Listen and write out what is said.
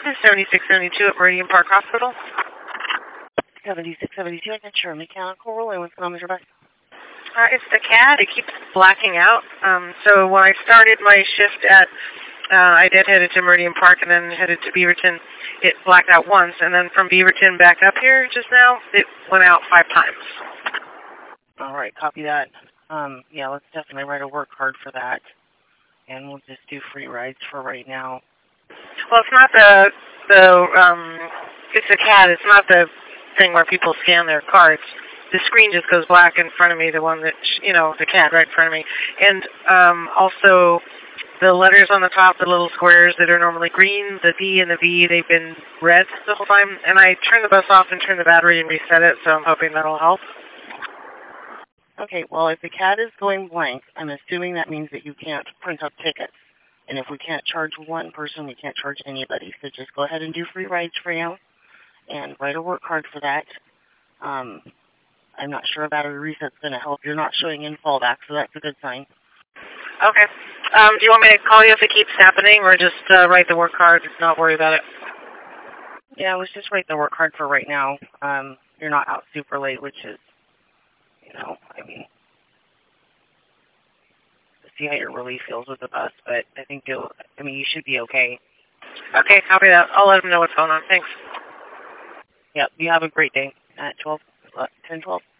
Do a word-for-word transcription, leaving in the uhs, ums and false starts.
seventy-six seventy-two at Meridian Park Hospital. seventy-six seventy-two, I got your mechanical roll. What's going on with your bus? Uh, it's the C A D. It keeps blacking out. Um, so when I started my shift at, uh, I did headed to Meridian Park and then headed to Beaverton. It blacked out once, and then from Beaverton back up here just now, it went out five times. All right, copy that. Um, yeah, let's definitely write a work card for that, and we'll just do free rides for right now. Well, it's not the the um, it's the C A D. It's not the thing where people scan their cards. The screen just goes black in front of me. The one that you know, the C A D right in front of me, and um, also the letters on the top, the little squares that are normally green, the D and the V, they've been red the whole time. And I turned the bus off and turned the battery and reset it, so I'm hoping that'll help. Okay, well, if the C A D is going blank, I'm assuming that means that you can't print up tickets. And if we can't charge one person, we can't charge anybody. So just go ahead and do free rides for now and write a work card for that. Um, I'm not sure a battery reset's going to help. You're not showing in fallback, so that's a good sign. Okay. Um, do you want me to call you if it keeps happening, or just uh, write the work card and not worry about it? Yeah, let's just write the work card for right now. Um, you're not out super late, which is, you know, I mean, see how your relief feels with the bus, but I think you'll, I mean, you should be okay. Okay, copy that. I'll let them know what's going on. Thanks. Yep, you have a great day at twelve, ten twelve.